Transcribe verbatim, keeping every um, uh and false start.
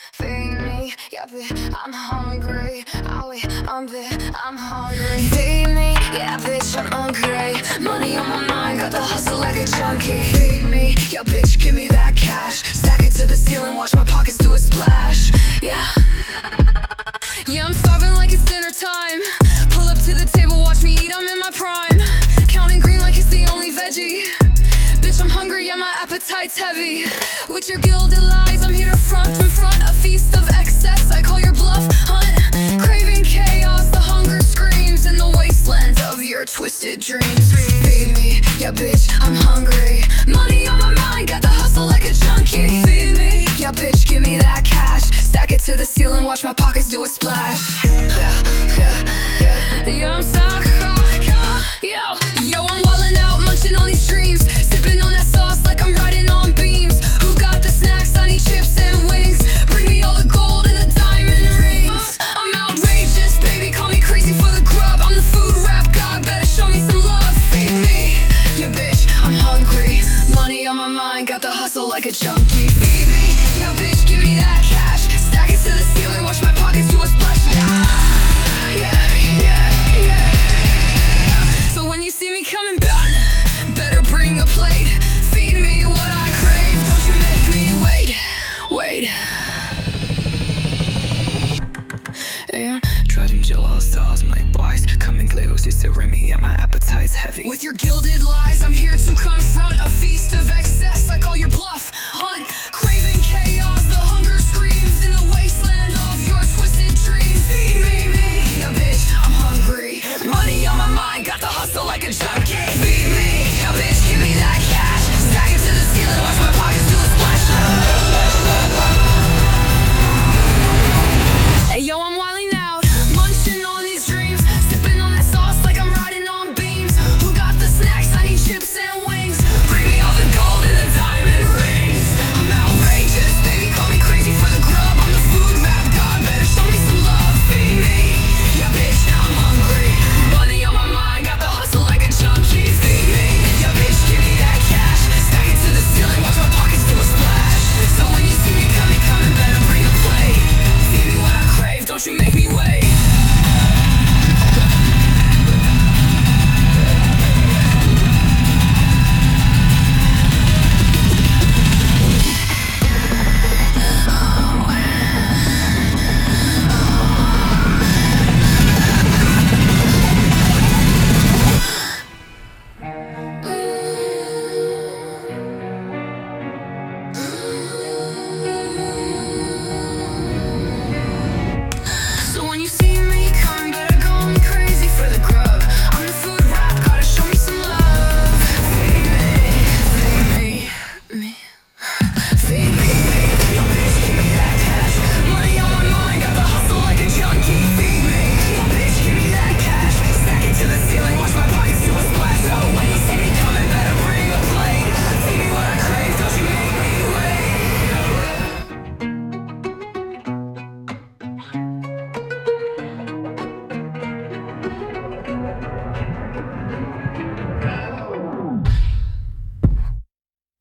Feed me, yeah, bitch, I'm hungry. Oh, wait, I'm bitch, I'm hungry. Feed me, yeah, bitch, I'm hungry. Money on my mind, got the hustle like a junkie. Feed me, yeah, bitch, give me that cash. Stack it to the ceiling, watch my pockets do a splash. Yeah. Yeah, I'm starving like it's dinner time. Pull up to the table, watch me eat, I'm in my prime. Counting green like it's the only veggie. Bitch, I'm hungry, yeah, my appetite's heavy. With your gilded lies, I'm here to front and front a feast of excess. I call your bluff, hunt. Craving chaos, the hunger screams in the wasteland of your twisted dreams. Feed me, yeah, bitch, I'm hungry. Money on my mind, got the hustle like a junkie. Feed me, yeah, bitch, give me that cash. Stack it to the ceiling, watch my pockets do a splash. Yeah, yeah, yeah. Yeah, I'm psycho. Yo, yo, I'm wildin' out, munching on these dreams. Sipping on that sauce like I'm riding on beams. Who got the snacks? I need chips and wings. Bring me all the gold and the diamond rings. I'm outrageous, baby, call me crazy for the grub. I'm the food rap god, better show me some love. Feed me, yeah, bitch, I'm hungry. Money on my mind, got the hustle like a junkie. Feed me, yeah, bitch, give me that cash. Stack it to the ceiling, watch my pockets do a splash. Yeah, yeah, yeah, yeah. So when you see me coming back, better bring a plate. Feed me what I crave, don't you make me wait, wait. Yeah, driving Jill all stars, my boys. Coming close, it's a Remy, and my appetite's heavy. With your gilded lies, I'm here to confront a feast of excess. I call your bluff, hunt, craving chaos.